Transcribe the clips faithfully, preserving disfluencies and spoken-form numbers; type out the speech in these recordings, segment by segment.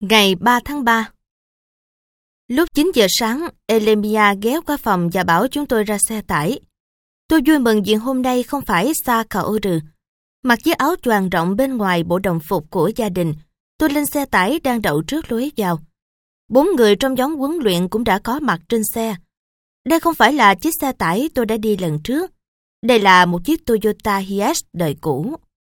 Ngày ba tháng ba. Lúc chín giờ sáng, Elemia ghé qua phòng và bảo chúng tôi ra xe tải. Tôi vui mừng vì hôm nay không phải xa Kaoru. Mặc chiếc áo choàng rộng bên ngoài bộ đồng phục của gia đình, tôi lên xe tải đang đậu trước lối vào. Bốn người trong nhóm huấn luyện cũng đã có mặt trên xe. Đây không phải là chiếc xe tải tôi đã đi lần trước. Đây là một chiếc Toyota Hiace đời cũ.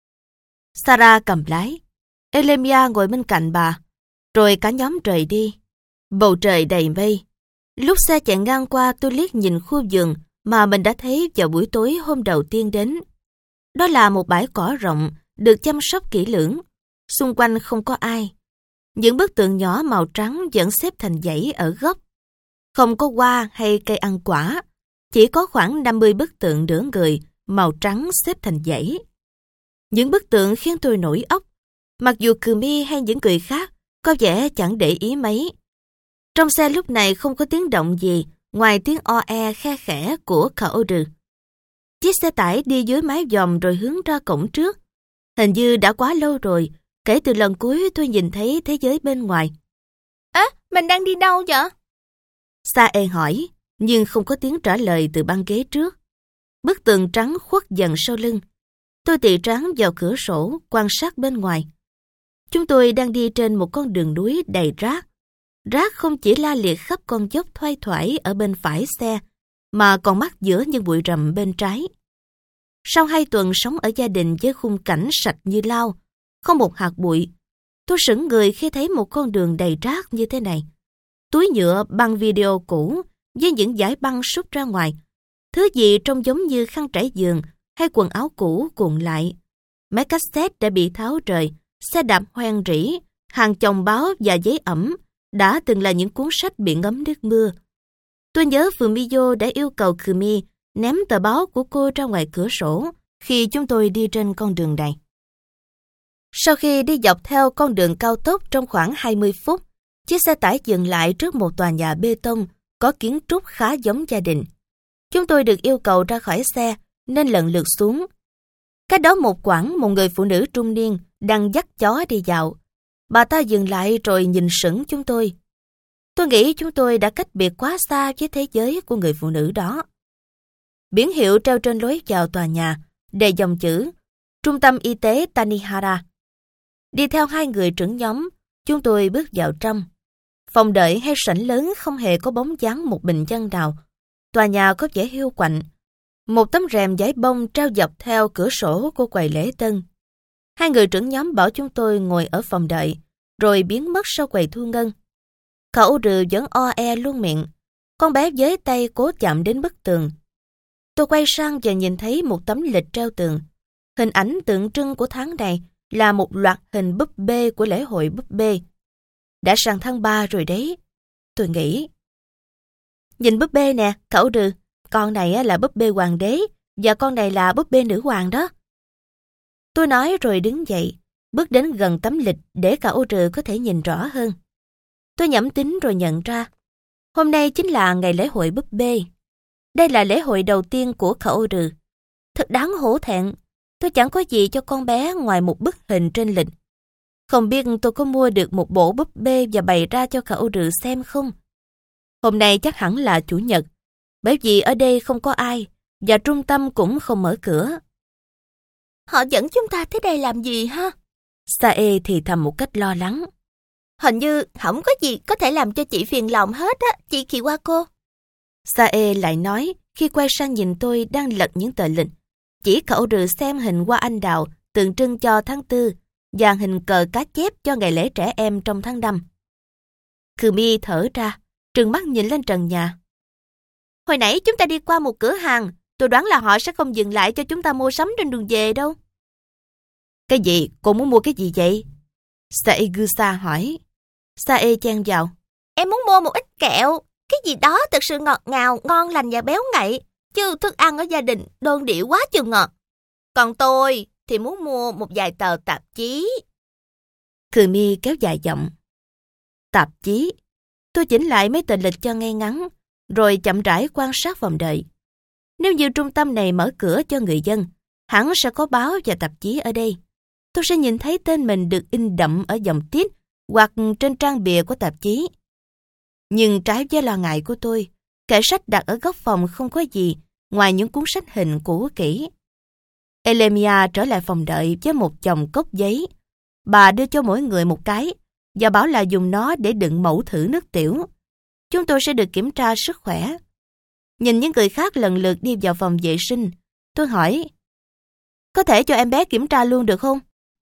Sarah cầm lái. Elemia ngồi bên cạnh bà. Rồi cả nhóm rời đi. Bầu trời đầy mây. Lúc xe chạy ngang qua, tôi liếc nhìn khu vườn mà mình đã thấy vào buổi tối hôm đầu tiên đến. Đó là một bãi cỏ rộng, được chăm sóc kỹ lưỡng. Xung quanh không có ai. Những bức tượng nhỏ màu trắng vẫn xếp thành dãy ở góc. Không có hoa hay cây ăn quả. Chỉ có khoảng năm mươi bức tượng nửa người, màu trắng xếp thành dãy. Những bức tượng khiến tôi nổi óc. Mặc dù Kumi hay những người khác có vẻ chẳng để ý mấy. Trong xe lúc này không có tiếng động gì ngoài tiếng o e khe khẽ của Kaoru. Chiếc xe tải đi dưới mái vòm rồi hướng ra cổng trước. Hình như đã quá lâu rồi, kể từ lần cuối tôi nhìn thấy thế giới bên ngoài. À, mình đang đi đâu vậy? Sae hỏi, nhưng không có tiếng trả lời từ băng ghế trước. Bức tường trắng khuất dần sau lưng. Tôi tì trán vào cửa sổ, quan sát bên ngoài. Chúng tôi đang đi trên một con đường núi đầy rác. Rác không chỉ la liệt khắp con dốc thoai thoải ở bên phải xe, mà còn mắc giữa những bụi rậm bên trái. Sau hai tuần sống ở gia đình với khung cảnh sạch như lau, không một hạt bụi, tôi sững người khi thấy một con đường đầy rác như thế này. Túi nhựa, băng video cũ với những dải băng sút ra ngoài, thứ gì trông giống như khăn trải giường hay quần áo cũ cuộn lại. Máy cassette đã bị tháo rời, xe đạp hoen rỉ, hàng chồng báo và giấy ẩm đã từng là những cuốn sách bị ngấm nước mưa. Tôi nhớ Fumio đã yêu cầu Kumi ném tờ báo của cô ra ngoài cửa sổ khi chúng tôi đi trên con đường này. Sau khi đi dọc theo con đường cao tốc trong khoảng hai mươi phút, chiếc xe tải dừng lại trước một tòa nhà bê tông có kiến trúc khá giống gia đình. Chúng tôi được yêu cầu ra khỏi xe nên lần lượt xuống. Cách đó một quãng, một người phụ nữ trung niên đang dắt chó đi dạo. Bà ta dừng lại rồi nhìn sững chúng tôi. Tôi nghĩ chúng tôi đã cách biệt quá xa với thế giới của người phụ nữ đó. Biển hiệu treo trên lối vào tòa nhà, đề dòng chữ Trung tâm Y tế Tanihara. Đi theo hai người trưởng nhóm, chúng tôi bước vào trong. Phòng đợi hay sảnh lớn không hề có bóng dáng một bình dân nào. Tòa nhà có vẻ hiu quạnh. Một tấm rèm giấy bông treo dọc theo cửa sổ của quầy lễ tân. Hai người trưởng nhóm bảo chúng tôi ngồi ở phòng đợi, rồi biến mất sau quầy thu ngân. Kaoru vẫn o e luôn miệng. Con bé với tay cố chạm đến bức tường. Tôi quay sang và nhìn thấy một tấm lịch treo tường. Hình ảnh tượng trưng của tháng này là một loạt hình búp bê của lễ hội búp bê. Đã sang tháng ba rồi đấy, tôi nghĩ. Nhìn búp bê nè, Kaoru, con này là búp bê hoàng đế và con này là búp bê nữ hoàng đó. Tôi nói rồi đứng dậy, bước đến gần tấm lịch để Kaoru có thể nhìn rõ hơn. Tôi nhẩm tính rồi nhận ra, hôm nay chính là ngày lễ hội búp bê. Đây là lễ hội đầu tiên của Kaoru. Thật đáng hổ thẹn, tôi chẳng có gì cho con bé ngoài một bức hình trên lịch. Không biết tôi có mua được một bộ búp bê và bày ra cho Kaoru xem không? Hôm nay chắc hẳn là chủ nhật, bởi vì ở đây không có ai và trung tâm cũng không mở cửa. Họ dẫn chúng ta tới đây làm gì ha? Sae thì thầm một cách lo lắng. Hình như không có gì có thể làm cho chị phiền lòng hết á, chị Kiwako. Sae lại nói khi quay sang nhìn tôi đang lật những tờ lịch. Chỉ Kaoru xem hình hoa anh đào tượng trưng cho tháng tư và hình cờ cá chép cho ngày lễ trẻ em trong tháng năm. Kumi thở ra, trừng mắt nhìn lên trần nhà. Hồi nãy chúng ta đi qua một cửa hàng, tôi đoán là họ sẽ không dừng lại cho chúng ta mua sắm trên đường về đâu. Cái gì? Cô muốn mua cái gì vậy? Saegusa hỏi. Sae chen vào. Em muốn mua một ít kẹo, cái gì đó thực sự ngọt ngào, ngon lành và béo ngậy, chứ thức ăn ở gia đình đơn điệu quá chừng ngọt. Còn tôi thì muốn mua một vài tờ tạp chí. Kumi kéo dài giọng. Tạp chí? Tôi chỉnh lại mấy tờ lịch cho ngay ngắn, rồi chậm rãi quan sát phòng đợi. Nếu như trung tâm này mở cửa cho người dân, hẳn sẽ có báo và tạp chí ở đây. Tôi sẽ nhìn thấy tên mình được in đậm ở dòng tít hoặc trên trang bìa của tạp chí. Nhưng trái với lo ngại của tôi, kệ sách đặt ở góc phòng không có gì ngoài những cuốn sách hình cũ kỹ. Elemia trở lại phòng đợi với một chồng cốc giấy. Bà đưa cho mỗi người một cái và bảo là dùng nó để đựng mẫu thử nước tiểu. Chúng tôi sẽ được kiểm tra sức khỏe. Nhìn những người khác lần lượt đi vào phòng vệ sinh, tôi hỏi, có thể cho em bé kiểm tra luôn được không?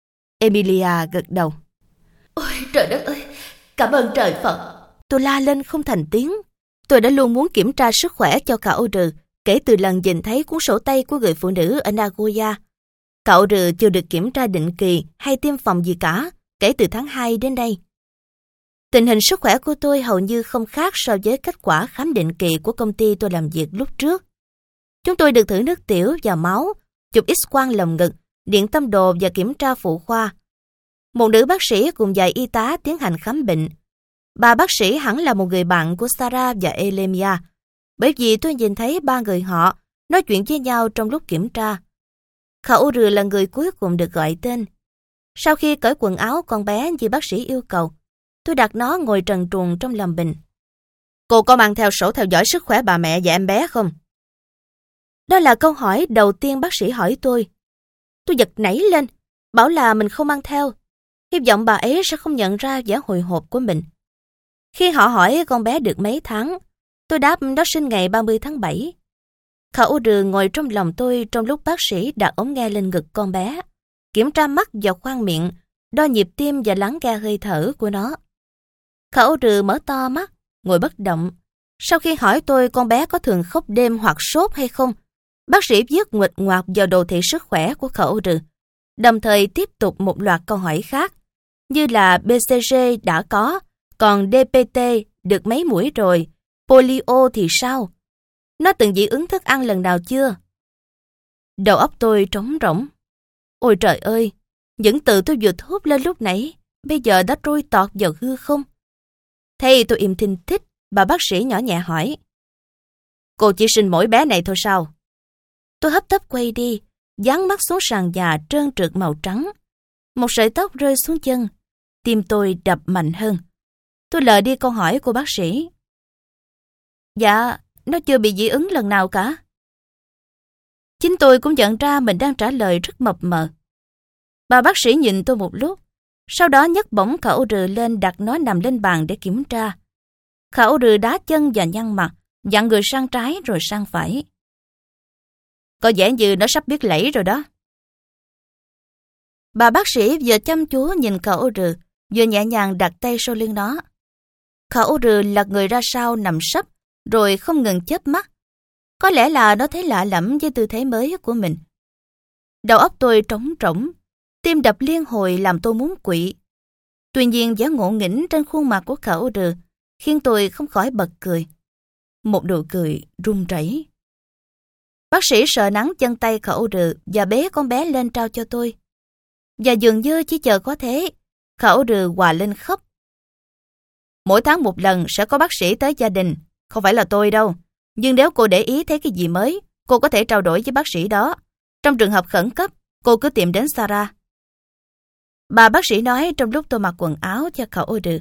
Emilia gật đầu. Ôi trời đất ơi, cảm ơn trời Phật. Tôi la lên không thành tiếng. Tôi đã luôn muốn kiểm tra sức khỏe cho cậu Rừ kể từ lần nhìn thấy cuốn sổ tay của người phụ nữ ở Nagoya. Cậu Rừ chưa được kiểm tra định kỳ hay tiêm phòng gì cả kể từ tháng hai đến đây. Tình hình sức khỏe của tôi hầu như không khác so với kết quả khám định kỳ của công ty tôi làm việc lúc trước. Chúng tôi được thử nước tiểu và máu, chụp X-quang lồng ngực, điện tâm đồ và kiểm tra phụ khoa. Một nữ bác sĩ cùng vài y tá tiến hành khám bệnh. Bà bác sĩ hẳn là một người bạn của Sarah và Elemia, bởi vì tôi nhìn thấy ba người họ nói chuyện với nhau trong lúc kiểm tra. Khẩu Rừ là người cuối cùng được gọi tên. Sau khi cởi quần áo con bé như bác sĩ yêu cầu, tôi đặt nó ngồi trần truồng trong lòng bình. Cô có mang theo sổ theo dõi sức khỏe bà mẹ và em bé không? Đó là câu hỏi đầu tiên bác sĩ hỏi tôi. Tôi giật nảy lên, bảo là mình không mang theo. Hy vọng bà ấy sẽ không nhận ra vẻ hồi hộp của mình. Khi họ hỏi con bé được mấy tháng, tôi đáp nó sinh ngày ba mươi tháng bảy. Khẩu Rừ ngồi trong lòng tôi trong lúc bác sĩ đặt ống nghe lên ngực con bé, kiểm tra mắt và khoang miệng, đo nhịp tim và lắng nghe hơi thở của nó. Khẩu Rừ mở to mắt, ngồi bất động. Sau khi hỏi tôi con bé có thường khóc đêm hoặc sốt hay không, bác sĩ viết nguệch ngoạc vào đồ thị sức khỏe của Khẩu Rừ, đồng thời tiếp tục một loạt câu hỏi khác, như là bê xê giê đã có, còn đê pê tê được mấy mũi rồi, polio thì sao? Nó từng dị ứng thức ăn lần nào chưa? Đầu óc tôi trống rỗng. Ôi trời ơi, những từ tôi vừa thốt lên lúc nãy, bây giờ đã trôi tọt vào hư không? Thế tôi im thinh thích, bà bác sĩ nhỏ nhẹ hỏi. Cô chỉ sinh mỗi bé này thôi sao? Tôi hấp tấp quay đi, dán mắt xuống sàn nhà trơn trượt màu trắng. Một sợi tóc rơi xuống chân, tim tôi đập mạnh hơn. Tôi lờ đi câu hỏi của bác sĩ. Dạ, nó chưa bị dị ứng lần nào cả. Chính tôi cũng nhận ra mình đang trả lời rất mập mờ. Bà bác sĩ nhìn tôi một lúc, sau đó nhấc bổng Khẩu Rừ lên đặt nó nằm lên bàn để kiểm tra. Khẩu Rừ đá chân và nhăn mặt, dặn người sang trái rồi sang phải. Có vẻ như nó sắp biết lẫy rồi đó. Bà bác sĩ vừa chăm chú nhìn Khẩu Rừ, vừa nhẹ nhàng đặt tay sau lưng nó. Khẩu Rừ lật người ra sau nằm sấp, rồi không ngừng chớp mắt. Có lẽ là nó thấy lạ lẫm với tư thế mới của mình. Đầu óc tôi trống rỗng, tim đập liên hồi làm tôi muốn quỵ. Tuy nhiên vẻ ngộ nghĩnh trên khuôn mặt của Khẩu Rừ khiến tôi không khỏi bật cười. Một nụ cười run rẩy. Bác sĩ sờ nắn chân tay Khẩu Rừ và bế con bé lên trao cho tôi. Và dường như chỉ chờ có thế, Khẩu Rừ hòa lên khóc. Mỗi tháng một lần sẽ có bác sĩ tới gia đình, không phải là tôi đâu. Nhưng nếu cô để ý thấy cái gì mới, cô có thể trao đổi với bác sĩ đó. Trong trường hợp khẩn cấp, cô cứ tìm đến Sarah. Bà bác sĩ nói trong lúc tôi mặc quần áo cho Khẩu Rừ.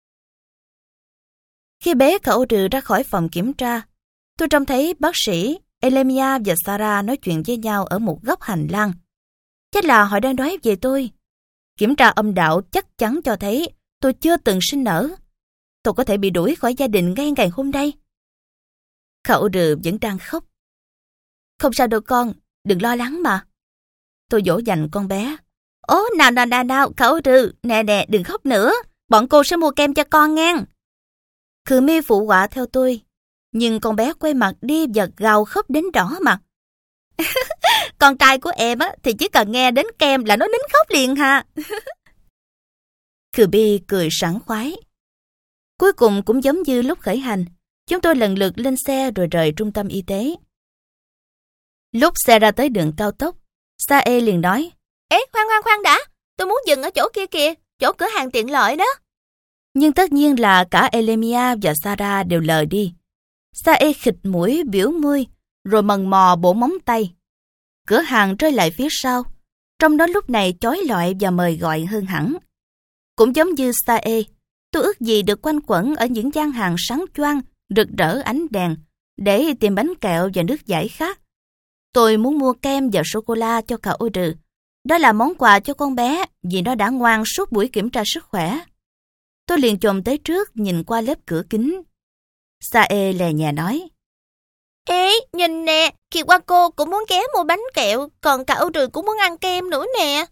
Khi bế Khẩu Rừ ra khỏi phòng kiểm tra, tôi trông thấy bác sĩ, Elemia và Sarah nói chuyện với nhau ở một góc hành lang. Chắc là họ đang nói về tôi. Kiểm tra âm đạo chắc chắn cho thấy tôi chưa từng sinh nở. Tôi có thể bị đuổi khỏi gia đình ngay ngày hôm nay. Khẩu Rừ vẫn đang khóc. Không sao đâu con, đừng lo lắng mà. Tôi dỗ dành con bé. Ố, nào nào nào nào, Khẩu Rừ, nè nè, đừng khóc nữa. Bọn cô sẽ mua kem cho con ngang. Khừ Mi phụ họa theo tôi. Nhưng con bé quay mặt đi và gào khóc đến đỏ mặt. Con trai của em á thì chỉ cần nghe đến kem là nó nín khóc liền ha. Khừ Mi cười sảng khoái. Cuối cùng cũng giống như lúc khởi hành, chúng tôi lần lượt lên xe rồi rời trung tâm y tế. Lúc xe ra tới đường cao tốc, Sae liền nói: Ê, khoan khoan khoan đã, tôi muốn dừng ở chỗ kia kìa, chỗ cửa hàng tiện lợi đó. Nhưng tất nhiên là cả Elemia và Sarah đều lờ đi. Sae khịt mũi biểu môi, rồi mần mò bổ móng tay. Cửa hàng rơi lại phía sau, trong đó lúc này chói lọi và mời gọi hơn hẳn. Cũng giống như Sae, tôi ước gì được quanh quẩn ở những gian hàng sáng choang, rực rỡ ánh đèn, để tìm bánh kẹo và nước giải khát. Tôi muốn mua kem và sô-cô-la cho cậu Audrey. Đó là món quà cho con bé vì nó đã ngoan suốt buổi kiểm tra sức khỏe. Tôi liền chồm tới trước nhìn qua lớp cửa kính. Sae lè nhẹ nói: Ê, nhìn nè, Kiwako cũng muốn ghé mua bánh kẹo, còn cậu Audrey cũng muốn ăn kem nữa nè.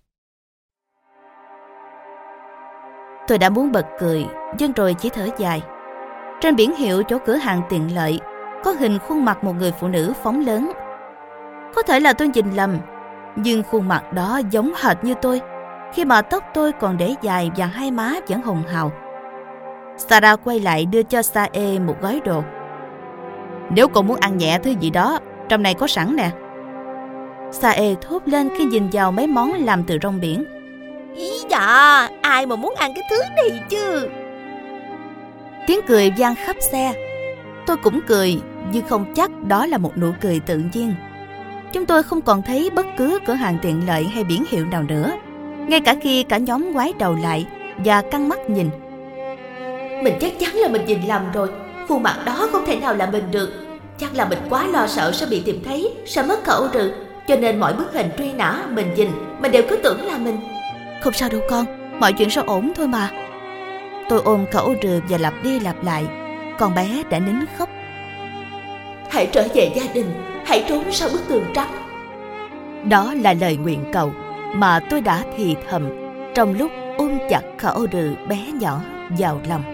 Tôi đã muốn bật cười, nhưng rồi chỉ thở dài. Trên biển hiệu chỗ cửa hàng tiện lợi có hình khuôn mặt một người phụ nữ phóng lớn. Có thể là tôi nhìn lầm, nhưng khuôn mặt đó giống hệt như tôi, khi mà tóc tôi còn để dài và hai má vẫn hồng hào. Sarah quay lại đưa cho Sae một gói đồ. Nếu cậu muốn ăn nhẹ thứ gì đó, trong này có sẵn nè. Sae thốt lên khi nhìn vào mấy món làm từ rong biển. Ý dạ, ai mà muốn ăn cái thứ này chứ. Tiếng cười vang khắp xe. Tôi cũng cười, nhưng không chắc đó là một nụ cười tự nhiên. Chúng tôi không còn thấy bất cứ cửa hàng tiện lợi hay biển hiệu nào nữa, ngay cả khi cả nhóm ngoái đầu lại và căng mắt nhìn. Mình chắc chắn là mình nhìn lầm rồi. Khuôn mặt đó không thể nào là mình được. Chắc là mình quá lo sợ sẽ bị tìm thấy, sẽ mất cậu Audrey, cho nên mọi bức hình truy nã mình nhìn, mình đều cứ tưởng là mình. Không sao đâu con, mọi chuyện sẽ ổn thôi mà. Tôi ôm cậu Audrey và lặp đi lặp lại. Con bé đã nín khóc. Hãy trở về gia đình, hãy trốn sau bức tường trắng. Đó là lời nguyện cầu mà tôi đã thì thầm trong lúc ôm chặt cậu Audrey bé nhỏ vào lòng.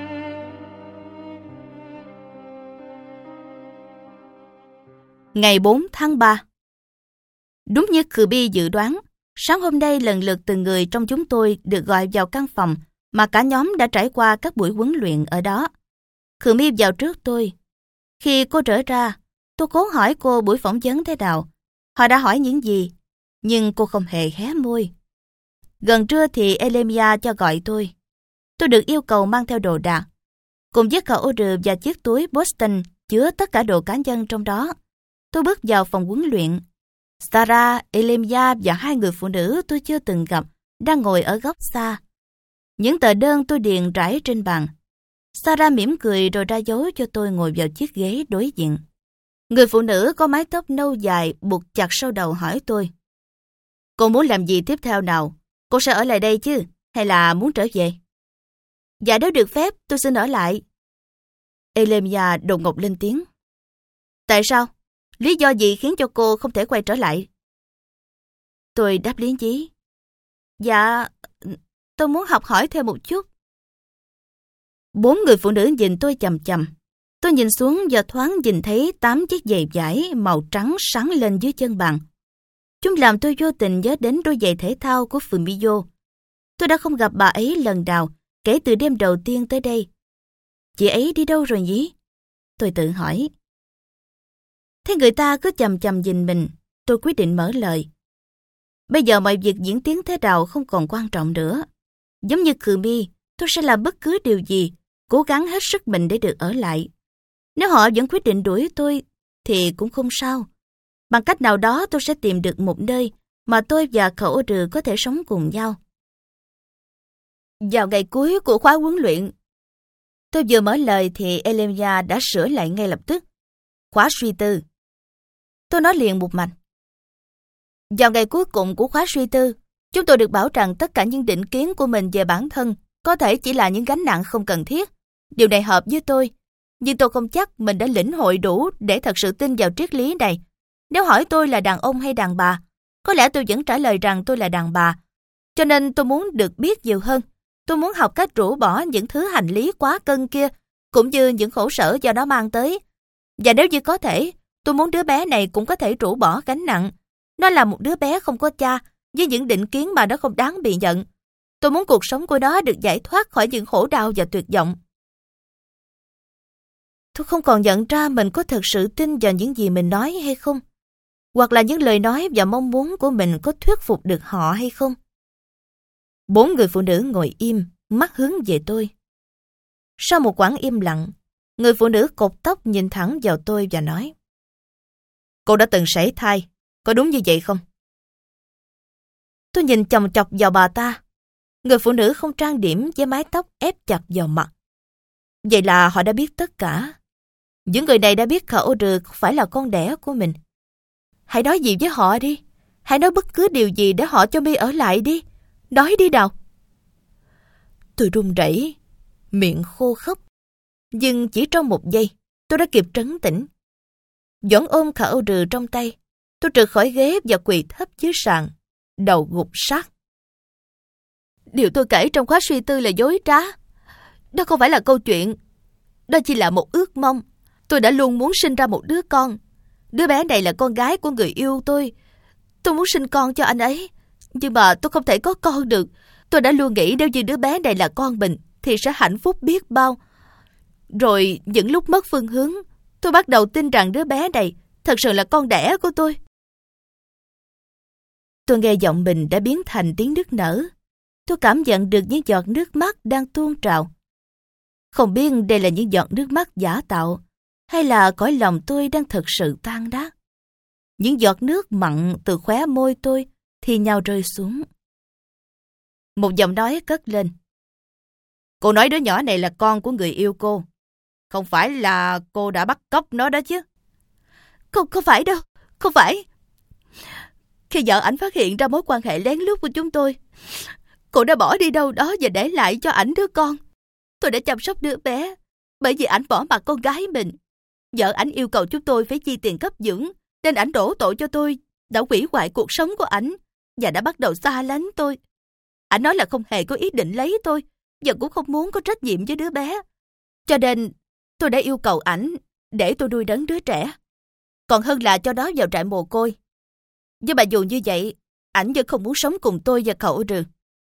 Ngày bốn tháng ba. Đúng như Kirby dự đoán, sáng hôm nay lần lượt từng người trong chúng tôi được gọi vào căn phòng mà cả nhóm đã trải qua các buổi huấn luyện ở đó. Kirby vào trước tôi. Khi cô trở ra, tôi cố hỏi cô buổi phỏng vấn thế nào. Họ đã hỏi những gì, nhưng cô không hề hé môi. Gần trưa thì Elemia cho gọi tôi. Tôi được yêu cầu mang theo đồ đạc, cùng với cậu Audrey và chiếc túi Boston chứa tất cả đồ cá nhân trong đó. Tôi bước vào phòng huấn luyện. Sarah, Elemia và hai người phụ nữ tôi chưa từng gặp đang ngồi ở góc xa. Những tờ đơn tôi điền rải trên bàn. Sarah mỉm cười rồi ra dấu cho tôi ngồi vào chiếc ghế đối diện. Người phụ nữ có mái tóc nâu dài buộc chặt sau đầu hỏi tôi: Cô muốn làm gì tiếp theo nào? Cô sẽ ở lại đây chứ? Hay là muốn trở về? Dạ nếu được phép tôi xin ở lại. Elemia đột ngột lên tiếng. Tại sao? Lý do gì khiến cho cô không thể quay trở lại? Tôi đáp lý nhí. Dạ, tôi muốn học hỏi thêm một chút. Bốn người phụ nữ nhìn tôi chằm chằm. Tôi nhìn xuống và thoáng nhìn thấy tám chiếc giày vải màu trắng sáng lên dưới chân bàn. Chúng làm tôi vô tình nhớ đến đôi giày thể thao của Fumio. Tôi đã không gặp bà ấy lần nào kể từ đêm đầu tiên tới đây. Chị ấy đi đâu rồi nhỉ? Tôi tự hỏi. Thấy người ta cứ chằm chằm nhìn mình, tôi quyết định mở lời. Bây giờ mọi việc diễn tiến thế nào không còn quan trọng nữa. Giống như Kirby, tôi sẽ làm bất cứ điều gì, cố gắng hết sức mình để được ở lại. Nếu họ vẫn quyết định đuổi tôi, thì cũng không sao. Bằng cách nào đó tôi sẽ tìm được một nơi mà tôi và cậu Audrey có thể sống cùng nhau. Vào ngày cuối của khóa huấn luyện, tôi vừa mở lời thì Elemia đã sửa lại ngay lập tức. Khóa suy tư. Tôi nói liền một mạch. Vào ngày cuối cùng của khóa suy tư, chúng tôi được bảo rằng tất cả những định kiến của mình về bản thân có thể chỉ là những gánh nặng không cần thiết. Điều này hợp với tôi, nhưng tôi không chắc mình đã lĩnh hội đủ để thật sự tin vào triết lý này. Nếu hỏi tôi là đàn ông hay đàn bà, có lẽ tôi vẫn trả lời rằng tôi là đàn bà. Cho nên tôi muốn được biết nhiều hơn. Tôi muốn học cách rũ bỏ những thứ hành lý quá cân kia, cũng như những khổ sở do nó mang tới. Và nếu như có thể, tôi muốn đứa bé này cũng có thể rũ bỏ gánh nặng. Nó là một đứa bé không có cha, với những định kiến mà nó không đáng bị nhận. Tôi muốn cuộc sống của nó được giải thoát khỏi những khổ đau và tuyệt vọng. Tôi không còn nhận ra mình có thật sự tin vào những gì mình nói hay không, hoặc là những lời nói và mong muốn của mình có thuyết phục được họ hay không. Bốn người phụ nữ ngồi im, mắt hướng về tôi. Sau một quãng im lặng, người phụ nữ cột tóc nhìn thẳng vào tôi và nói: Cô đã từng sảy thai, có đúng như vậy không? Tôi nhìn chòng chọc vào bà ta. Người phụ nữ không trang điểm với mái tóc ép chặt vào mặt. Vậy là họ đã biết tất cả. Những người này đã biết Khẩu Rừ không phải là con đẻ của mình. Hãy nói gì với họ đi. Hãy nói bất cứ điều gì để họ cho mi ở lại đi. Nói đi nào. Tôi run rẩy, miệng khô khốc. Nhưng chỉ trong một giây, tôi đã kịp trấn tĩnh. Vẫn ôm Khẩu Rừ trong tay, tôi trượt khỏi ghế và quỳ thấp dưới sàn, đầu gục sát. Điều tôi kể trong khóa suy tư là dối trá. Đó không phải là câu chuyện. Đó chỉ là một ước mong. Tôi đã luôn muốn sinh ra một đứa con. Đứa bé này là con gái của người yêu tôi. Tôi muốn sinh con cho anh ấy. Nhưng mà tôi không thể có con được. Tôi đã luôn nghĩ nếu như đứa bé này là con mình thì sẽ hạnh phúc biết bao. Rồi những lúc mất phương hướng, tôi bắt đầu tin rằng đứa bé này thật sự là con đẻ của tôi. Tôi nghe giọng mình đã biến thành tiếng nức nở. Tôi cảm nhận được những giọt nước mắt đang tuôn trào. Không biết đây là những giọt nước mắt giả tạo hay là cõi lòng tôi đang thực sự tan nát. Những giọt nước mặn từ khóe môi tôi thì nhau rơi xuống. Một giọng nói cất lên. Cô nói đứa nhỏ này là con của người yêu cô. Không phải là cô đã bắt cóc nó đó chứ? Không, không phải đâu, không phải. Khi vợ ảnh phát hiện ra mối quan hệ lén lút của chúng tôi, cô đã bỏ đi đâu đó và để lại cho ảnh đứa con. Tôi đã chăm sóc đứa bé, bởi vì ảnh bỏ mặc con gái mình. Vợ ảnh yêu cầu chúng tôi phải chi tiền cấp dưỡng, nên ảnh đổ tội cho tôi đã hủy hoại cuộc sống của ảnh và đã bắt đầu xa lánh tôi. Ảnh nói là không hề có ý định lấy tôi và cũng không muốn có trách nhiệm với đứa bé. Cho nên tôi đã yêu cầu ảnh để tôi nuôi đấng đứa trẻ, còn hơn là cho nó vào trại mồ côi. Nhưng mà dù như vậy, ảnh vẫn không muốn sống cùng tôi và Khẩu Rừ.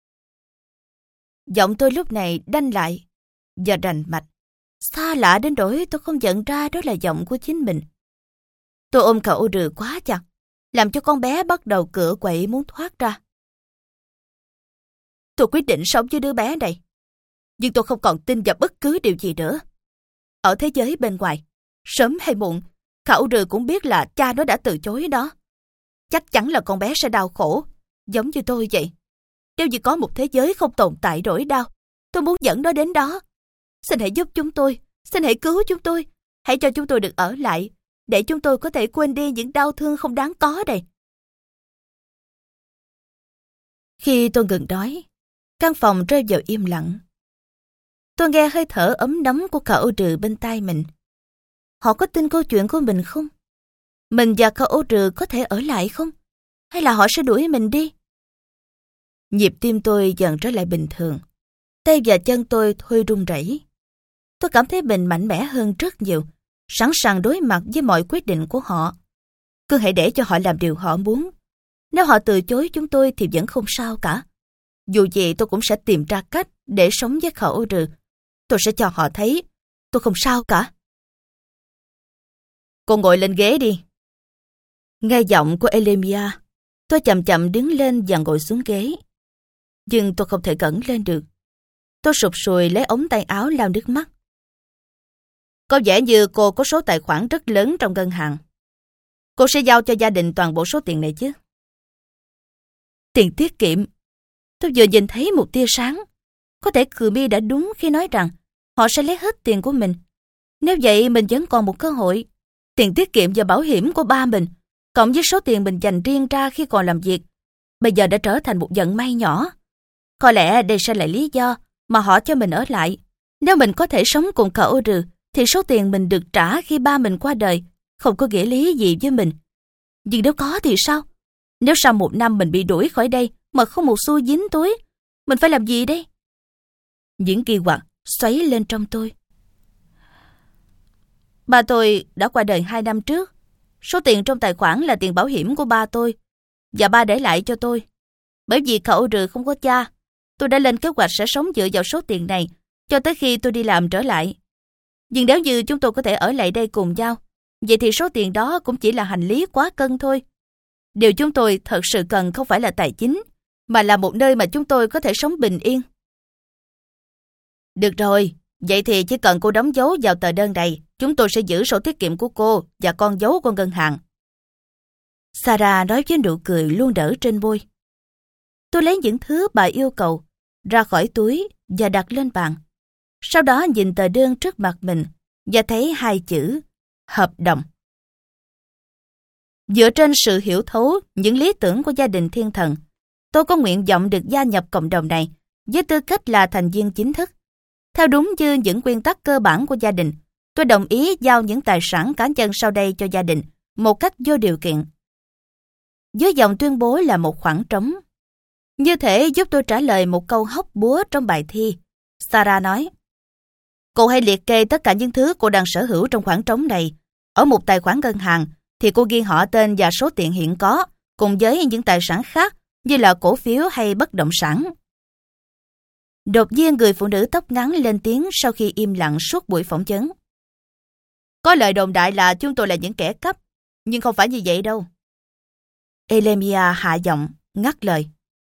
Giọng tôi lúc này đanh lại và rành mạch, xa lạ đến nỗi tôi không nhận ra đó là giọng của chính mình. Tôi ôm Khẩu Rừ quá chặt, làm cho con bé bắt đầu cựa quậy muốn thoát ra. Tôi quyết định sống với đứa bé này, nhưng tôi không còn tin vào bất cứ điều gì nữa. Ở thế giới bên ngoài, sớm hay muộn, Khẩu Rừ cũng biết là cha nó đã từ chối nó. Chắc chắn là con bé sẽ đau khổ, giống như tôi vậy. Nếu như có một thế giới không tồn tại nỗi đau, tôi muốn dẫn nó đến đó. Xin hãy giúp chúng tôi, xin hãy cứu chúng tôi, hãy cho chúng tôi được ở lại, để chúng tôi có thể quên đi những đau thương không đáng có đây. Khi tôi ngừng nói, căn phòng rơi vào im lặng. Tôi nghe hơi thở ấm nóng của Khẩu Rừ bên tai mình. Họ có tin câu chuyện của mình không? Mình và Khẩu Rừ có thể ở lại không? Hay là họ sẽ đuổi mình đi? Nhịp tim tôi dần trở lại bình thường. Tay và chân tôi thôi run rẩy. Tôi cảm thấy mình mạnh mẽ hơn rất nhiều, sẵn sàng đối mặt với mọi quyết định của họ. Cứ hãy để cho họ làm điều họ muốn. Nếu họ từ chối chúng tôi thì vẫn không sao cả. Dù gì tôi cũng sẽ tìm ra cách để sống với Khẩu Rừ. Tôi sẽ cho họ thấy tôi không sao cả. Cô ngồi lên ghế đi. Nghe giọng của Elimia, tôi chậm chậm đứng lên và ngồi xuống ghế. Nhưng tôi không thể cẩn lên được. Tôi sụt sùi lấy ống tay áo lau nước mắt. Có vẻ như cô có số tài khoản rất lớn trong ngân hàng. Cô sẽ giao cho gia đình toàn bộ số tiền này chứ? Tiền tiết kiệm. Tôi vừa nhìn thấy một tia sáng. Có thể Khmer đã đúng khi nói rằng họ sẽ lấy hết tiền của mình. Nếu vậy mình vẫn còn một cơ hội. Tiền tiết kiệm và bảo hiểm của ba mình, cộng với số tiền mình dành riêng ra khi còn làm việc, bây giờ đã trở thành một vận may nhỏ. Có lẽ đây sẽ là lý do mà họ cho mình ở lại. Nếu mình có thể sống cùng Khẩu Rừ, thì số tiền mình được trả khi ba mình qua đời không có nghĩa lý gì với mình. Nhưng nếu có thì sao? Nếu sau một năm mình bị đuổi khỏi đây mà không một xu dính túi, mình phải làm gì đây? Những nghi hoặc xoáy lên trong tôi. Ba tôi đã qua đời hai năm trước. Số tiền trong tài khoản là tiền bảo hiểm của ba tôi, và ba để lại cho tôi. Bởi vì Khẩu Rừ không có cha, tôi đã lên kế hoạch sẽ sống dựa vào số tiền này cho tới khi tôi đi làm trở lại. Nhưng nếu như chúng tôi có thể ở lại đây cùng nhau, vậy thì số tiền đó cũng chỉ là hành lý quá cân thôi. Điều chúng tôi thật sự cần không phải là tài chính, mà là một nơi mà chúng tôi có thể sống bình yên. Được rồi, vậy thì chỉ cần cô đóng dấu vào tờ đơn này, chúng tôi sẽ giữ sổ tiết kiệm của cô và con dấu của ngân hàng. Sarah nói với nụ cười luôn đỡ trên môi. Tôi lấy những thứ bà yêu cầu ra khỏi túi và đặt lên bàn. Sau đó nhìn tờ đơn trước mặt mình và thấy hai chữ hợp đồng. Dựa trên sự hiểu thấu những lý tưởng của gia đình thiên thần, tôi có nguyện vọng được gia nhập cộng đồng này với tư cách là thành viên chính thức. Theo đúng như những nguyên tắc cơ bản của gia đình, tôi đồng ý giao những tài sản cá nhân sau đây cho gia đình một cách vô điều kiện. Dưới dòng tuyên bố là một khoảng trống. Như thể giúp tôi trả lời một câu hóc búa trong bài thi. Sarah nói, cô hãy liệt kê tất cả những thứ cô đang sở hữu trong khoảng trống này. Ở một tài khoản ngân hàng thì cô ghi họ tên và số tiền hiện có, cùng với những tài sản khác như là cổ phiếu hay bất động sản. Đột nhiên người phụ nữ tóc ngắn lên tiếng sau khi im lặng suốt buổi phỏng vấn. Có lời đồn đại là chúng tôi là những kẻ cắp, nhưng không phải như vậy đâu. Elemia hạ giọng, ngắt lời.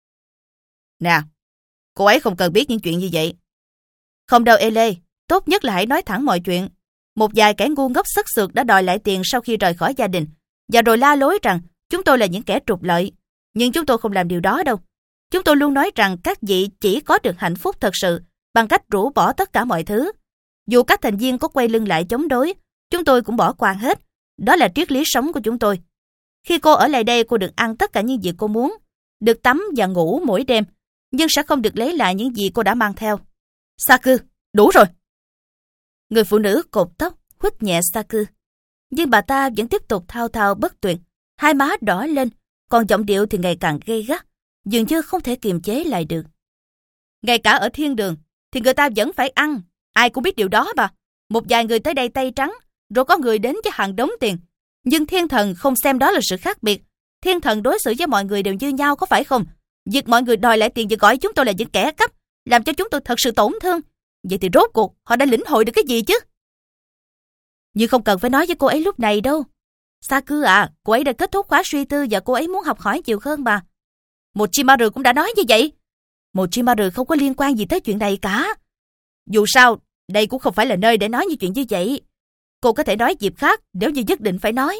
Nè, cô ấy không cần biết những chuyện như vậy. Không đâu Ele, tốt nhất là hãy nói thẳng mọi chuyện. Một vài kẻ ngu ngốc sất sượt đã đòi lại tiền sau khi rời khỏi gia đình, và rồi la lối rằng chúng tôi là những kẻ trục lợi. Nhưng chúng tôi không làm điều đó đâu. Chúng tôi luôn nói rằng các vị chỉ có được hạnh phúc thật sự bằng cách rũ bỏ tất cả mọi thứ. Dù các thành viên có quay lưng lại chống đối, chúng tôi cũng bỏ qua hết. Đó là triết lý sống của chúng tôi. Khi cô ở lại đây, cô được ăn tất cả những gì cô muốn, được tắm và ngủ mỗi đêm, nhưng sẽ không được lấy lại những gì cô đã mang theo. Saku, đủ rồi. Người phụ nữ cột tóc huýt nhẹ Saku, nhưng bà ta vẫn tiếp tục thao thao bất tuyệt, hai má đỏ lên, còn giọng điệu thì ngày càng gay gắt, dường như không thể kiềm chế lại được. Ngay cả ở thiên đường thì người ta vẫn phải ăn, ai cũng biết điều đó mà. Một vài người tới đây tay trắng, rồi có người đến với hàng đống tiền. Nhưng thiên thần không xem đó là sự khác biệt. Thiên thần đối xử với mọi người đều như nhau, có phải không? Việc mọi người đòi lại tiền và gọi chúng tôi là những kẻ cắp làm cho chúng tôi thật sự tổn thương. Vậy thì rốt cuộc họ đã lĩnh hội được cái gì chứ? Nhưng không cần phải nói với cô ấy lúc này đâu. Saku à, cô ấy đã kết thúc khóa suy tư và cô ấy muốn học hỏi nhiều hơn mà. Mochimaru cũng đã nói như vậy. Mochimaru không có liên quan gì tới chuyện này cả. Dù sao, đây cũng không phải là nơi để nói những chuyện như vậy. Cô có thể nói dịp khác nếu như nhất định phải nói.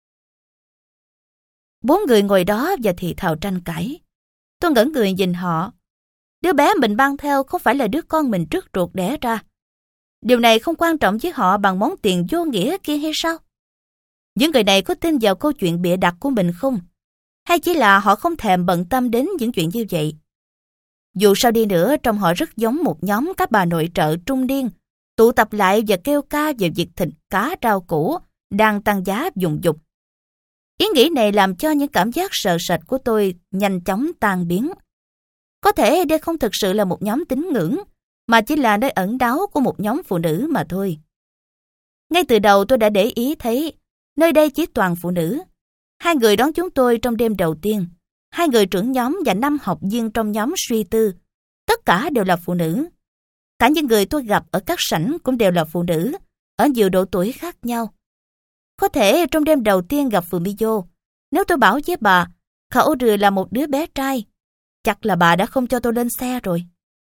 Bốn người ngồi đó và thì thào tranh cãi. Tôi ngẩn người nhìn họ. Đứa bé mình mang theo không phải là đứa con mình trước ruột đẻ ra. Điều này không quan trọng với họ bằng món tiền vô nghĩa kia hay sao? Những người này có tin vào câu chuyện bịa đặt của mình không? Hay chỉ là họ không thèm bận tâm đến những chuyện như vậy? Dù sao đi nữa, trông họ rất giống một nhóm các bà nội trợ trung niên, tụ tập lại và kêu ca về việc thịt cá rau củ đang tăng giá dùng dục. Ý nghĩ này làm cho những cảm giác sợ sệt của tôi nhanh chóng tan biến. Có thể đây không thực sự là một nhóm tín ngưỡng, mà chỉ là nơi ẩn náu của một nhóm phụ nữ mà thôi. Ngay từ đầu tôi đã để ý thấy, nơi đây chỉ toàn phụ nữ. Hai người đón chúng tôi trong đêm đầu tiên, hai người trưởng nhóm và năm học viên trong nhóm suy tư. Tất cả đều là phụ nữ. Cả những người tôi gặp ở các sảnh cũng đều là phụ nữ, ở nhiều độ tuổi khác nhau. Có thể trong đêm đầu tiên gặp Fumio, nếu tôi bảo với bà, Kaoru là một đứa bé trai, chắc là bà đã không cho tôi lên xe rồi.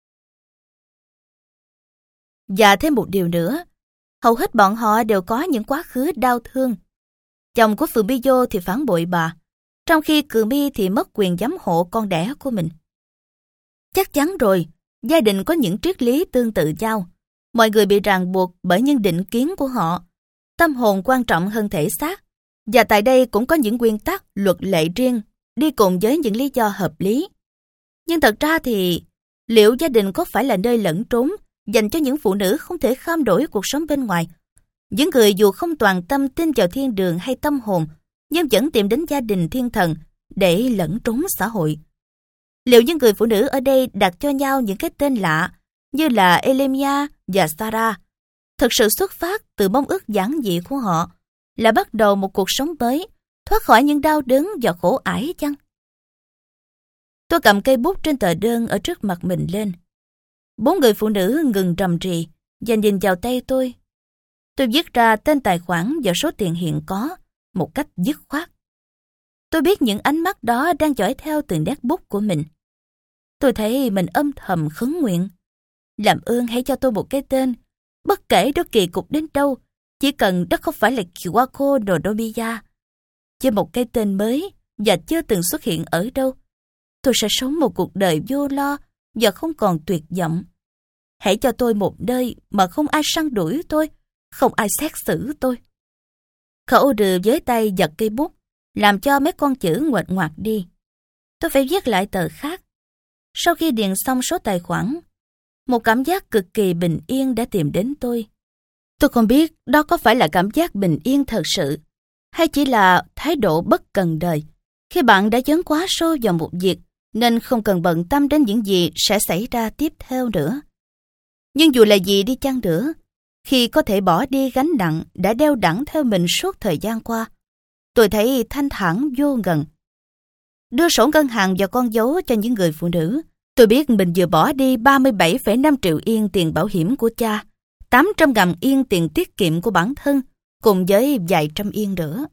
Và thêm một điều nữa, hầu hết bọn họ đều có những quá khứ đau thương. Chồng của Fumio thì phản bội bà, trong khi Kumi thì mất quyền giám hộ con đẻ của mình. Chắc chắn rồi, gia đình có những triết lý tương tự nhau. Mọi người bị ràng buộc bởi những định kiến của họ. Tâm hồn quan trọng hơn thể xác. Và tại đây cũng có những nguyên tắc, luật lệ riêng, đi cùng với những lý do hợp lý. Nhưng thật ra thì, liệu gia đình có phải là nơi lẫn trốn dành cho những phụ nữ không thể kham đổi cuộc sống bên ngoài? Những người dù không toàn tâm tin vào thiên đường hay tâm hồn, nhưng vẫn tìm đến gia đình thiên thần để lẫn trốn xã hội. Liệu những người phụ nữ ở đây đặt cho nhau những cái tên lạ như là Elemia và Sarah thực sự xuất phát từ mong ước giản dị của họ là bắt đầu một cuộc sống mới, thoát khỏi những đau đớn và khổ ải chăng? Tôi cầm cây bút trên tờ đơn ở trước mặt mình lên. Bốn người phụ nữ ngừng rầm rì và nhìn vào tay tôi. Tôi viết ra tên tài khoản và số tiền hiện có một cách dứt khoát. Tôi biết những ánh mắt đó đang dõi theo từng nét bút của mình. Tôi thấy mình âm thầm khấn nguyện. Làm ơn hãy cho tôi một cái tên, bất kể đó kỳ cục đến đâu, chỉ cần đó không phải là Kiwako Nonomiya. Chỉ một cái tên mới và chưa từng xuất hiện ở đâu. Tôi sẽ sống một cuộc đời vô lo và không còn tuyệt vọng. Hãy cho tôi một nơi mà không ai săn đuổi tôi, không ai xét xử tôi. Khẩu rừ với tay giật cây bút, làm cho mấy con chữ nguệch ngoạc đi. Tôi phải viết lại tờ khác. Sau khi điền xong số tài khoản, một cảm giác cực kỳ bình yên đã tìm đến tôi. Tôi không biết đó có phải là cảm giác bình yên thật sự, hay chỉ là thái độ bất cần đời, khi bạn đã dấn quá sâu vào một việc, nên không cần bận tâm đến những gì sẽ xảy ra tiếp theo nữa. Nhưng dù là gì đi chăng nữa, khi có thể bỏ đi gánh nặng đã đeo đẳng theo mình suốt thời gian qua, tôi thấy thanh thản vô ngần. Đưa sổ ngân hàng và con dấu cho những người phụ nữ, tôi biết mình vừa bỏ đi ba mươi bảy phẩy năm triệu yên tiền bảo hiểm của cha, tám trăm ngàn yên tiền tiết kiệm của bản thân, cùng với vài trăm yên nữa.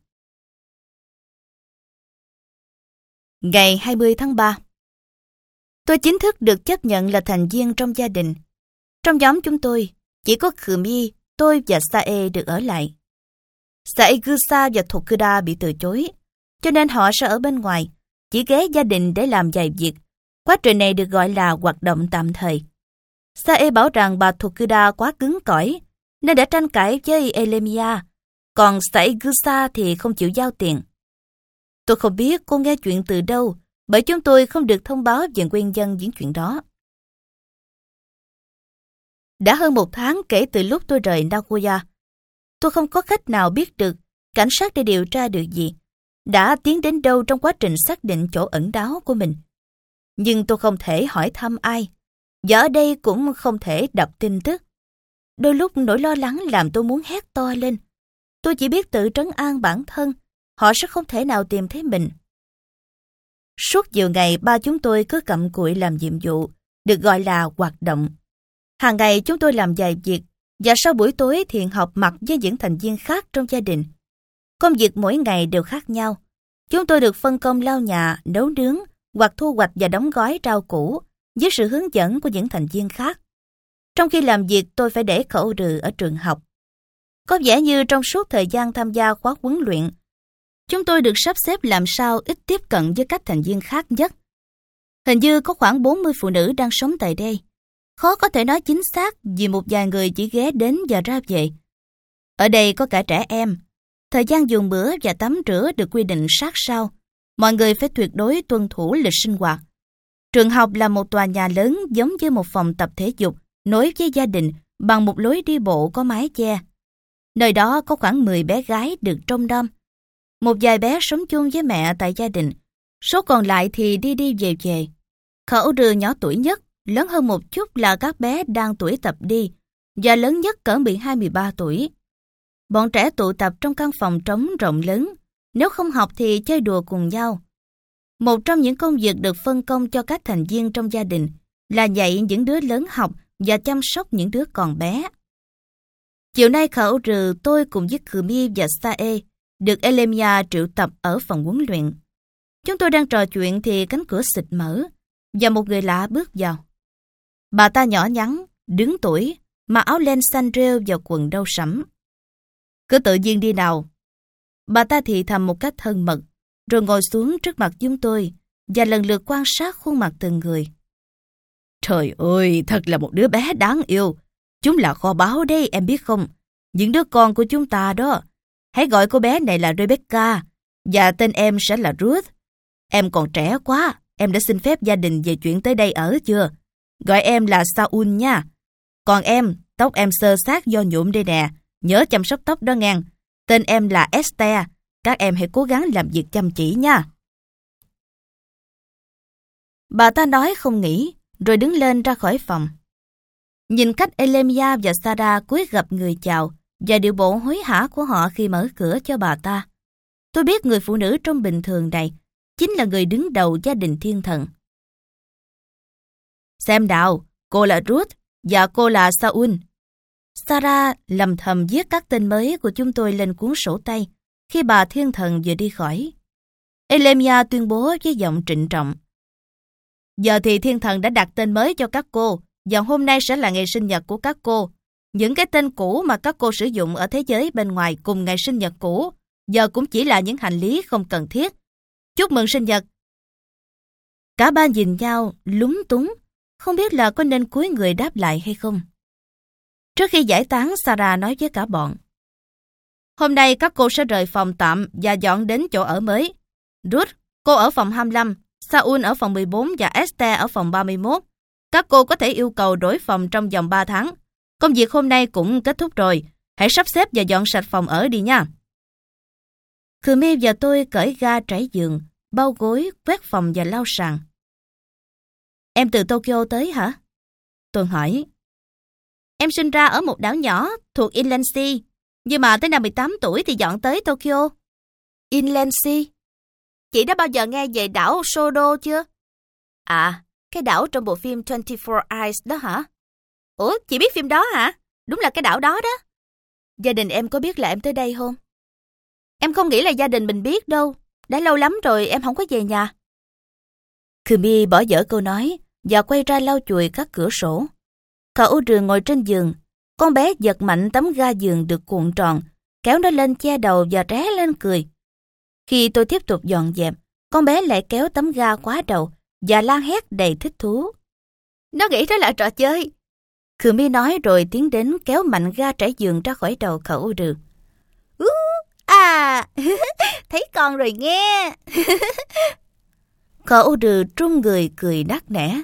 Ngày hai mươi tháng ba, tôi chính thức được chấp nhận là thành viên trong gia đình. Trong nhóm chúng tôi, chỉ có Khmer, tôi và Sae được ở lại. Saegusa và Tokuda bị từ chối, cho nên họ sẽ ở bên ngoài, chỉ ghé gia đình để làm vài việc. Quá trình này được gọi là hoạt động tạm thời. Sae bảo rằng bà Tokuda quá cứng cỏi, nên đã tranh cãi với Elemia, còn Saegusa thì không chịu giao tiền. Tôi không biết cô nghe chuyện từ đâu, bởi chúng tôi không được thông báo về nguyên nhân những chuyện đó. Đã hơn một tháng kể từ lúc tôi rời Nagoya. Tôi không có cách nào biết được cảnh sát đã điều tra được gì, đã tiến đến đâu trong quá trình xác định chỗ ẩn náu của mình. Nhưng tôi không thể hỏi thăm ai, và ở đây cũng không thể đọc tin tức. Đôi lúc nỗi lo lắng làm tôi muốn hét to lên. Tôi chỉ biết tự trấn an bản thân, họ sẽ không thể nào tìm thấy mình. Suốt nhiều ngày ba chúng tôi cứ cặm cụi làm nhiệm vụ, được gọi là hoạt động. Hàng ngày chúng tôi làm vài việc, và sau buổi tối thì họp mặt với những thành viên khác trong gia đình. Công việc mỗi ngày đều khác nhau. Chúng tôi được phân công lau nhà, nấu nướng, hoặc thu hoạch và đóng gói rau củ, dưới sự hướng dẫn của những thành viên khác. Trong khi làm việc tôi phải để khẩu rừ ở trường học. Có vẻ như trong suốt thời gian tham gia khóa huấn luyện, chúng tôi được sắp xếp làm sao ít tiếp cận với các thành viên khác nhất. Hình như có khoảng bốn mươi phụ nữ đang sống tại đây. Khó có thể nói chính xác vì một vài người chỉ ghé đến và ra về. Ở đây có cả trẻ em. Thời gian dùng bữa và tắm rửa được quy định sát sao. Mọi người phải tuyệt đối tuân thủ lịch sinh hoạt. Trường học là một tòa nhà lớn giống như một phòng tập thể dục nối với gia đình bằng một lối đi bộ có mái che. Nơi đó có khoảng mười bé gái được trông nom. Một vài bé sống chung với mẹ tại gia đình. Số còn lại thì đi đi về về. Khẩu rừ nhỏ tuổi nhất, lớn hơn một chút là các bé đang tuổi tập đi, và lớn nhất cỡ mười hai mười ba tuổi. Bọn trẻ tụ tập trong căn phòng trống rộng lớn, nếu không học thì chơi đùa cùng nhau. Một trong những công việc được phân công cho các thành viên trong gia đình là dạy những đứa lớn học và chăm sóc những đứa còn bé. Chiều nay khẩu rừ tôi cùng với Khmer và Sae được Elemia triệu tập ở phòng huấn luyện. Chúng tôi đang trò chuyện thì cánh cửa xịt mở, và một người lạ bước vào. Bà ta nhỏ nhắn, đứng tuổi, mặc áo len xanh rêu và quần đâu sẫm. Cứ tự nhiên đi nào. Bà ta thì thầm một cách thân mật, rồi ngồi xuống trước mặt chúng tôi và lần lượt quan sát khuôn mặt từng người. Trời ơi, thật là một đứa bé đáng yêu. Chúng là kho báu đấy, em biết không? Những đứa con của chúng ta đó. Hãy gọi cô bé này là Rebecca, và tên em sẽ là Ruth. Em còn trẻ quá, em đã xin phép gia đình về chuyển tới đây ở chưa? Gọi em là Saul nha. Còn em, tóc em xơ xác do nhuộm đây nè. Nhớ chăm sóc tóc đó ngang. Tên em là Esther. Các em hãy cố gắng làm việc chăm chỉ nha. Bà ta nói không nghĩ, rồi đứng lên ra khỏi phòng. Nhìn cách Elemia và Sarah cúi gập người chào và điệu bộ hối hả của họ khi mở cửa cho bà ta, tôi biết người phụ nữ trong bình thường này chính là người đứng đầu gia đình thiên thần. Xem nào, cô là Ruth và cô là Saul. Sarah lầm thầm viết các tên mới của chúng tôi lên cuốn sổ tay khi bà thiên thần vừa đi khỏi. Elemia tuyên bố với giọng trịnh trọng. Giờ thì thiên thần đã đặt tên mới cho các cô, và hôm nay sẽ là ngày sinh nhật của các cô. Những cái tên cũ mà các cô sử dụng ở thế giới bên ngoài cùng ngày sinh nhật cũ, giờ cũng chỉ là những hành lý không cần thiết. Chúc mừng sinh nhật! Cả ba nhìn nhau, lúng túng, không biết là có nên cúi người đáp lại hay không. Trước khi giải tán, Sarah nói với cả bọn. Hôm nay các cô sẽ rời phòng tạm và dọn đến chỗ ở mới. Ruth, cô ở phòng hai mươi lăm, Saul ở phòng mười bốn và Esther ở phòng ba mươi mốt. Các cô có thể yêu cầu đổi phòng trong vòng ba tháng. Công việc hôm nay cũng kết thúc rồi. Hãy sắp xếp và dọn sạch phòng ở đi nha. Khmer và tôi cởi ga trải giường, bao gối, quét phòng và lau sàn. Em từ Tokyo tới hả? Tôi hỏi. Em sinh ra ở một đảo nhỏ thuộc Inland Sea, nhưng mà tới năm mười tám tuổi thì dọn tới Tokyo. Inland Sea? Chị đã bao giờ nghe về đảo Sodo chưa? À, cái đảo trong bộ phim twenty four Eyes đó hả? Ủa, chị biết phim đó hả? Đúng là cái đảo đó đó. Gia đình em có biết là em tới đây không? Em không nghĩ là gia đình mình biết đâu. Đã lâu lắm rồi em không có về nhà. Khmer bỏ dở câu nói và quay ra lau chùi các cửa sổ. Cậu Rừng ngồi trên giường. Con bé giật mạnh tấm ga giường được cuộn tròn, kéo nó lên che đầu và ré lên cười. Khi tôi tiếp tục dọn dẹp, con bé lại kéo tấm ga quá đầu và la hét đầy thích thú. Nó nghĩ đó là trò chơi. Khmer nói rồi tiến đến kéo mạnh ga trải giường ra khỏi đầu cậu Rừng. Uh, à, thấy con rồi nghe. Cậu Rừng trung người cười nắc nẻ.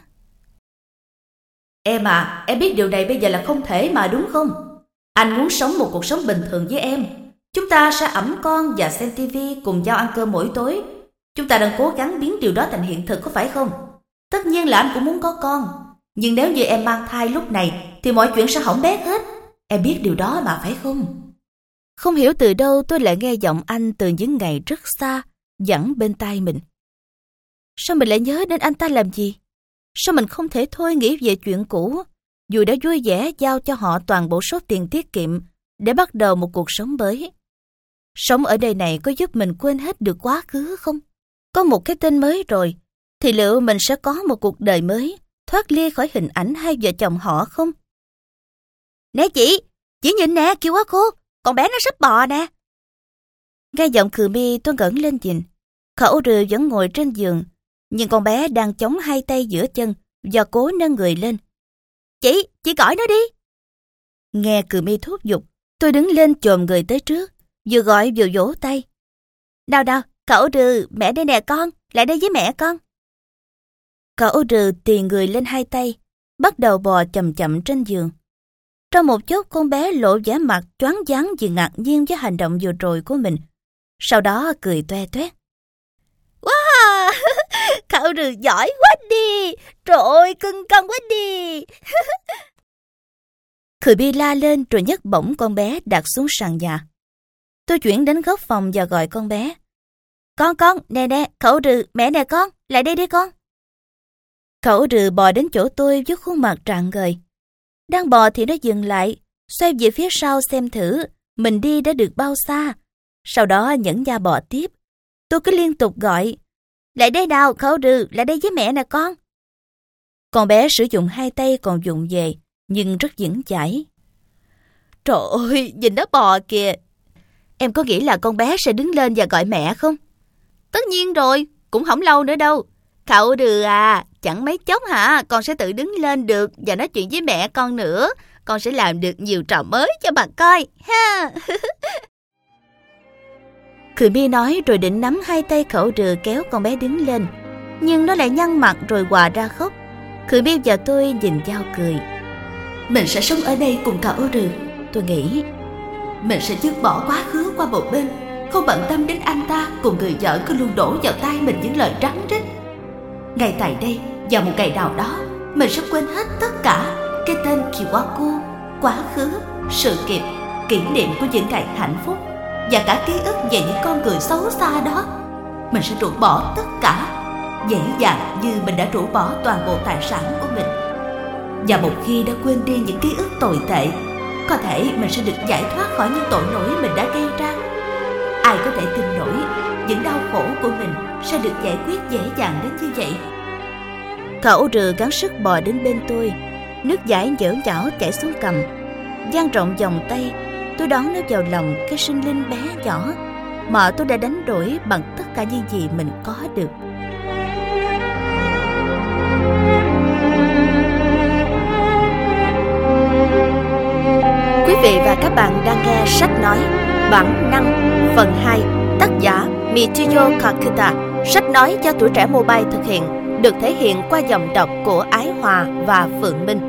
Em à, em biết điều này bây giờ là không thể mà đúng không? Anh muốn sống một cuộc sống bình thường với em. Chúng ta sẽ ẵm con và xem tivi cùng nhau ăn cơm mỗi tối. Chúng ta đang cố gắng biến điều đó thành hiện thực, có phải không? Tất nhiên là anh cũng muốn có con. Nhưng nếu như em mang thai lúc này thì mọi chuyện sẽ hỏng bét hết. Em biết điều đó mà phải không? Không hiểu từ đâu tôi lại nghe giọng anh từ những ngày rất xa vẳng bên tai mình. Sao mình lại nhớ đến anh ta làm gì? Sao mình không thể thôi nghĩ về chuyện cũ, dù đã vui vẻ giao cho họ toàn bộ số tiền tiết kiệm để bắt đầu một cuộc sống mới? Sống ở đây này có giúp mình quên hết được quá khứ không? Có một cái tên mới rồi, thì liệu mình sẽ có một cuộc đời mới, thoát ly khỏi hình ảnh hai vợ chồng họ không? Nè chị, chị nhìn nè, kêu quá cô, con bé nó sắp bò nè. Nghe giọng Khmer tôi ngẩng lên nhìn. Cậu Rừ vẫn ngồi trên giường, nhưng con bé đang chống hai tay giữa chân và cố nâng người lên. Chị, chị gọi nó đi. Nghe Khmer thúc giục, tôi đứng lên chồm người tới trước, vừa gọi vừa vỗ tay. Nào nào, cậu Rừ, mẹ đây nè con, lại đây với mẹ con. Cậu Rừ tì người lên hai tay, bắt đầu bò chậm chậm trên giường. Trong một chốc con bé lộ vẻ mặt choáng váng vì ngạc nhiên với hành động vừa rồi của mình. Sau đó cười toe toét. Wow, cậu Rừ giỏi quá đi, trời ơi cưng con quá đi. Khmer la lên rồi nhấc bổng con bé đặt xuống sàn nhà. Tôi chuyển đến góc phòng và gọi con bé. Con con, nè nè, cậu Rừ, mẹ nè con, lại đây đi con. Cậu Rừ bò đến chỗ tôi với khuôn mặt rạng ngời. Đang bò thì nó dừng lại, xoay về phía sau xem thử mình đi đã được bao xa. Sau đó nhẫn nha bò tiếp. Tôi cứ liên tục gọi. Lại đây nào, cậu Rừ, lại đây với mẹ nè con. Con bé sử dụng hai tay còn vụng về, nhưng rất vững chãi. Trời ơi, nhìn nó bò kìa. Em có nghĩ là con bé sẽ đứng lên và gọi mẹ không? Tất nhiên rồi, cũng không lâu nữa đâu. Cậu Rừ à, chẳng mấy chốc hả, con sẽ tự đứng lên được và nói chuyện với mẹ con nữa. Con sẽ làm được nhiều trò mới cho bà coi, ha. Khmer nói rồi định nắm hai tay cậu Rừ kéo con bé đứng lên. Nhưng nó lại nhăn mặt rồi hòa ra khóc. Khmer và tôi nhìn nhau cười. Mình sẽ sống ở đây cùng cậu Rừ, tôi nghĩ. Mình sẽ dứt bỏ quá khứ qua một bên, không bận tâm đến anh ta cùng người vợ cứ luôn đổ vào tai mình những lời rắn rít. Ngay tại đây, vào một ngày nào đó, mình sẽ quên hết tất cả cái tên Kiwaku, quá khứ, sự kiện, kỷ niệm của những ngày hạnh phúc và cả ký ức về những con người xấu xa đó. Mình sẽ rũ bỏ tất cả, dễ dàng như mình đã rũ bỏ toàn bộ tài sản của mình. Và một khi đã quên đi những ký ức tồi tệ, có thể mình sẽ được giải thoát khỏi những tội lỗi mình đã gây ra. Ai có thể tin nổi những đau khổ của mình sẽ được giải quyết dễ dàng đến như vậy. Cậu Rừ gắng sức bò đến bên tôi, nước dãi dở dảo chảy xuống cằm. Dang rộng vòng tay, tôi đón nó vào lòng cái sinh linh bé nhỏ mà tôi đã đánh đổi bằng tất cả những gì mình có được. vị và các bạn đang nghe sách nói Bản năng phần hai, tác giả Michiyo Kakuta. Sách nói do Tuổi Trẻ Mobile thực hiện, được thể hiện qua giọng đọc của Ái Hòa và Phượng Minh.